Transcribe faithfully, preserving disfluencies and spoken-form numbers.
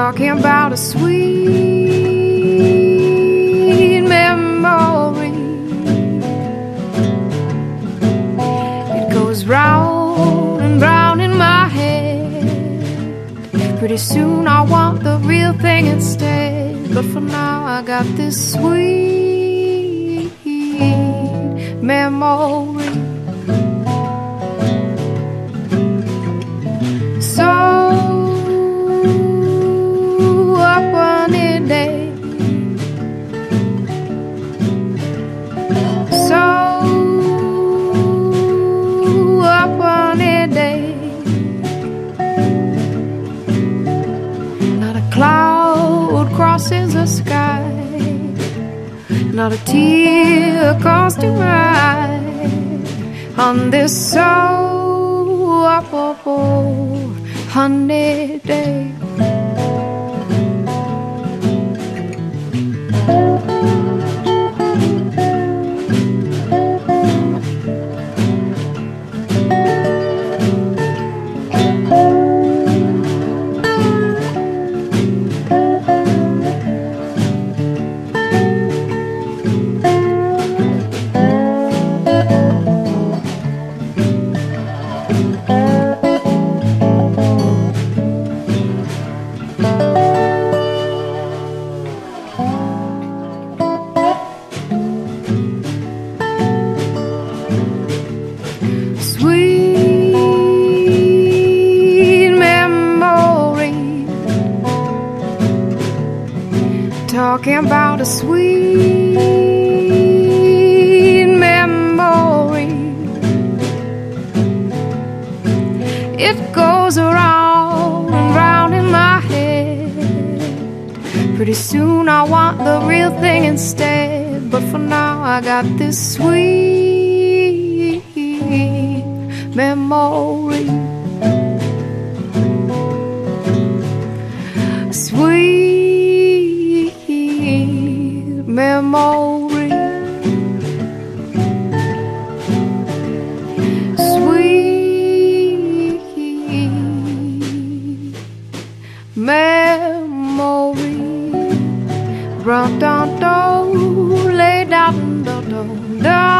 talking about a sweet memory. It goes round and round in my head. Pretty soon I want the real thing instead, but for now I got this sweet memory. So up on a day, so up on a day, not a cloud crosses the sky, not a tear comes to my on this so up, up, up honey day. Talking about a sweet memory. It goes around and round in my head. Pretty soon I want the real thing instead, but for now I got this sweet memory. Sweet memory, sweet memory. Run down, down, lay down, down, down.